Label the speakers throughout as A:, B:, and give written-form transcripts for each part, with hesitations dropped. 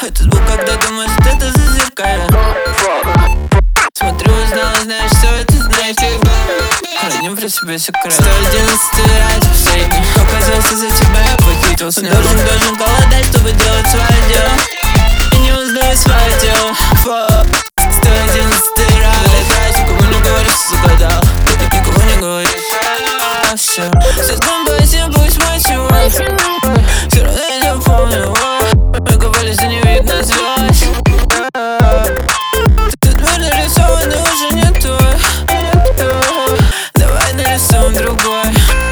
A: Этот звук, когда думаешь, это зазеркалье. Смотрю, узнала, знаешь, все это знаешь. Храним при себе секрет. 111 раз последний. Оказывается, за тебя я похитился. Должен голодать, чтобы делать свое дело. И не узнаю свое дело. 111 раз. Никому не говоришь, что загадал. Никому не говоришь. Все композиция, пусть мочевой. Все равно я не помню. Мы говорили, что не видно звезд. Тут мир нарисован, уже не твой. Давай нарисуем другой.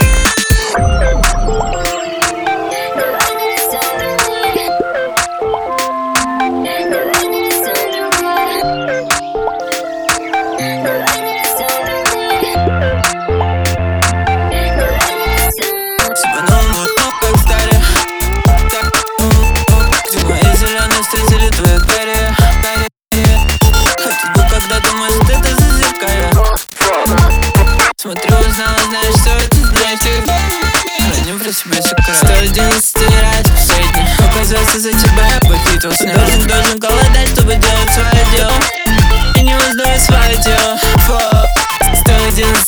A: Смотрю, узнала, знаешь, что это значит. Храним при себе секрет. 111 раз последний. Оказывается, за тебя я похитился. Должен голодать, чтобы делать свое дело. И не узнаю свое дело. 111